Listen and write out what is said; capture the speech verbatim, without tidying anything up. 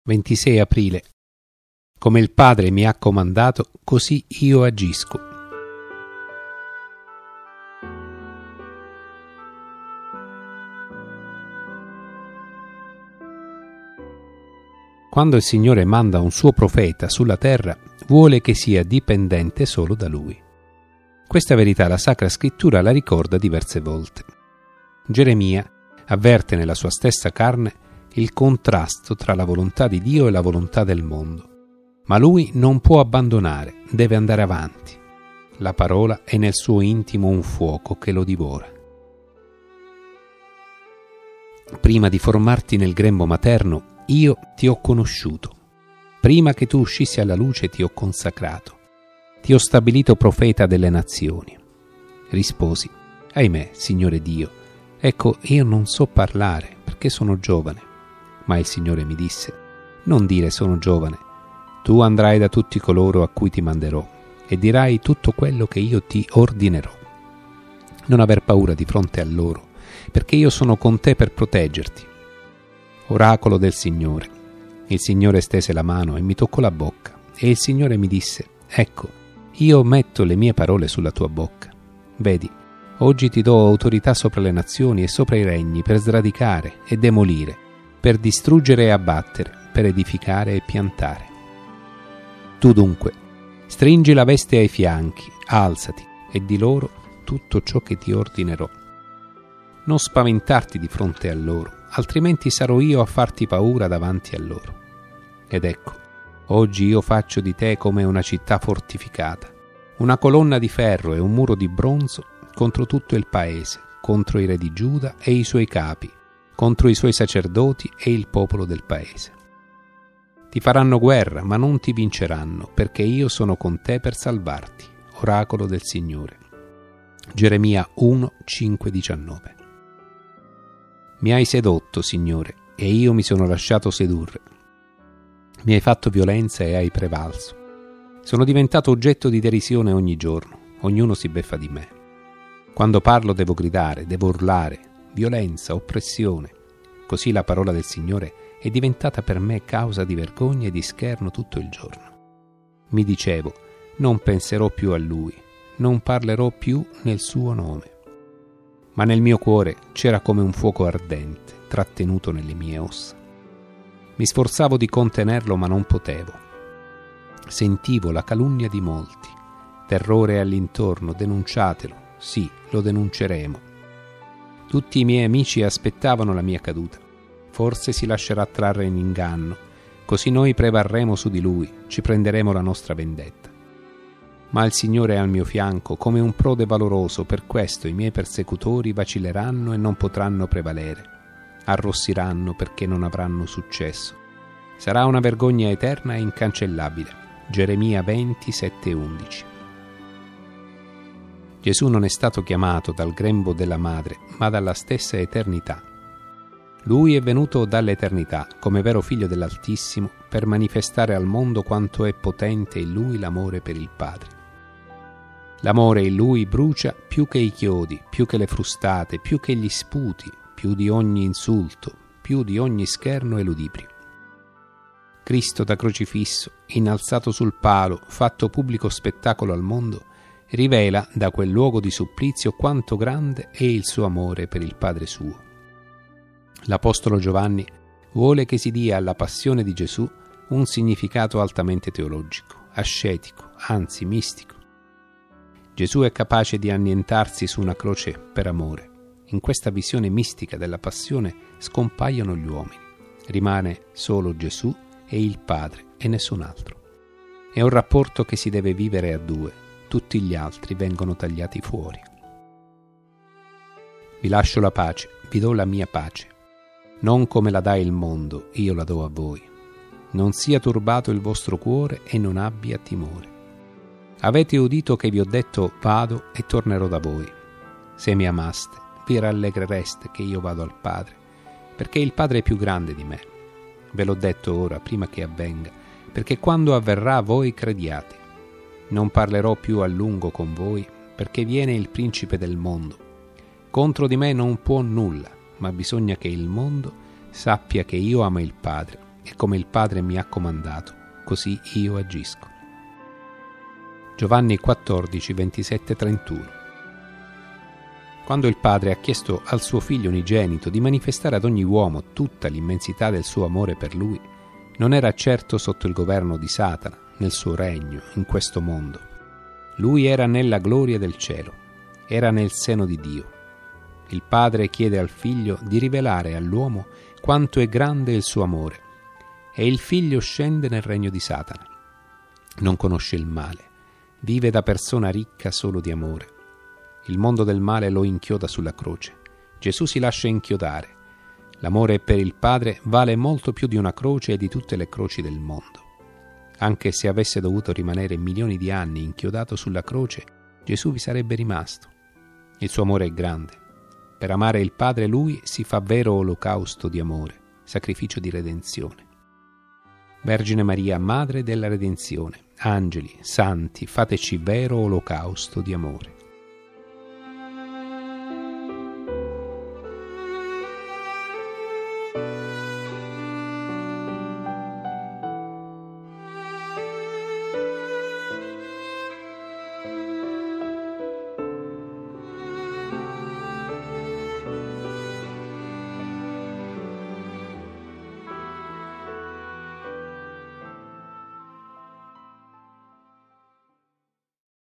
ventisei aprile. Come il Padre mi ha comandato, così io agisco. Quando il Signore manda un suo profeta sulla terra, vuole che sia dipendente solo da Lui. Questa verità la Sacra Scrittura la ricorda diverse volte. Geremia avverte nella sua stessa carne il contrasto tra la volontà di Dio e la volontà del mondo. Ma lui non può abbandonare, deve andare avanti. La parola è nel suo intimo un fuoco che lo divora. Prima di formarti nel grembo materno, io ti ho conosciuto. Prima che tu uscissi alla luce ti ho consacrato. Ti ho stabilito profeta delle nazioni. Risposi: ahimè, Signore Dio, ecco, io non so parlare perché sono giovane. Ma il Signore mi disse: non dire sono giovane. Tu andrai da tutti coloro a cui ti manderò e dirai tutto quello che io ti ordinerò. Non aver paura di fronte a loro, perché io sono con te per proteggerti. Oracolo del Signore. Il Signore stese la mano e mi toccò la bocca, e il Signore mi disse: ecco, io metto le mie parole sulla tua bocca. Vedi, oggi ti do autorità sopra le nazioni e sopra i regni per sradicare e demolire, per distruggere e abbattere, per edificare e piantare. Tu dunque, stringi la veste ai fianchi, alzati e di loro tutto ciò che ti ordinerò. Non spaventarti di fronte a loro, altrimenti sarò io a farti paura davanti a loro. Ed ecco, oggi io faccio di te come una città fortificata, una colonna di ferro e un muro di bronzo contro tutto il paese, contro i re di Giuda e i suoi capi, contro i suoi sacerdoti e il popolo del paese. Ti faranno guerra, ma non ti vinceranno, perché io sono con te per salvarti. Oracolo del Signore. Geremia uno, cinque, diciannove. Mi hai sedotto, Signore, e io mi sono lasciato sedurre. Mi hai fatto violenza e hai prevalso. Sono diventato oggetto di derisione ogni giorno, ognuno si beffa di me. Quando parlo devo gridare, devo urlare, violenza, oppressione. Così la parola del Signore è diventata per me causa di vergogna e di scherno tutto il giorno. Mi dicevo: non penserò più a Lui, non parlerò più nel suo nome. Ma nel mio cuore c'era come un fuoco ardente, trattenuto nelle mie ossa. Mi sforzavo di contenerlo, ma non potevo. Sentivo la calunnia di molti. Terrore all'intorno, denunciatelo. Sì, lo denunceremo. Tutti i miei amici aspettavano la mia caduta. Forse si lascerà trarre in inganno, così noi prevarremo su di lui, ci prenderemo la nostra vendetta. Ma il Signore è al mio fianco come un prode valoroso, per questo i miei persecutori vacilleranno e non potranno prevalere. Arrossiranno perché non avranno successo. Sarà una vergogna eterna e incancellabile. Geremia venti, sette e undici. Gesù non è stato chiamato dal grembo della madre, ma dalla stessa eternità. Lui è venuto dall'eternità, come vero figlio dell'Altissimo, per manifestare al mondo quanto è potente in lui l'amore per il Padre. L'amore in lui brucia più che i chiodi, più che le frustate, più che gli sputi, più di ogni insulto, più di ogni scherno e ludibrio. Cristo da crocifisso, innalzato sul palo, fatto pubblico spettacolo al mondo, rivela da quel luogo di supplizio quanto grande è il suo amore per il Padre suo. L'Apostolo Giovanni vuole che si dia alla passione di Gesù un significato altamente teologico, ascetico, anzi mistico. Gesù è capace di annientarsi su una croce per amore. In questa visione mistica della passione scompaiono gli uomini. Rimane solo Gesù e il Padre e nessun altro. È un rapporto che si deve vivere a due. Tutti gli altri vengono tagliati fuori. Vi lascio la pace, vi do la mia pace. Non come la dà il mondo, io la do a voi. Non sia turbato il vostro cuore e non abbia timore. Avete udito che vi ho detto: vado e tornerò da voi. Se mi amaste, vi rallegrereste che io vado al Padre, perché il Padre è più grande di me. Ve l'ho detto ora, prima che avvenga, perché quando avverrà voi crediate. Non parlerò più a lungo con voi, perché viene il principe del mondo. Contro di me non può nulla, ma bisogna che il mondo sappia che io amo il Padre e come il Padre mi ha comandato, così io agisco. Giovanni quattordici, ventisette trentuno. Quando il Padre ha chiesto al suo Figlio unigenito di manifestare ad ogni uomo tutta l'immensità del suo amore per lui, non era certo sotto il governo di Satana, nel suo regno, in questo mondo. Lui era nella gloria del cielo, era nel seno di Dio. Il Padre chiede al Figlio di rivelare all'uomo quanto è grande il suo amore, e il Figlio scende nel regno di Satana. Non conosce il male, vive da persona ricca solo di amore. Il mondo del male lo inchioda sulla croce. Gesù si lascia inchiodare. L'amore per il Padre vale molto più di una croce e di tutte le croci del mondo. Anche se avesse dovuto rimanere milioni di anni inchiodato sulla croce, Gesù vi sarebbe rimasto. Il suo amore è grande. Per amare il Padre lui si fa vero olocausto di amore, sacrificio di redenzione. Vergine Maria, Madre della Redenzione, angeli, santi, fateci vero olocausto di amore.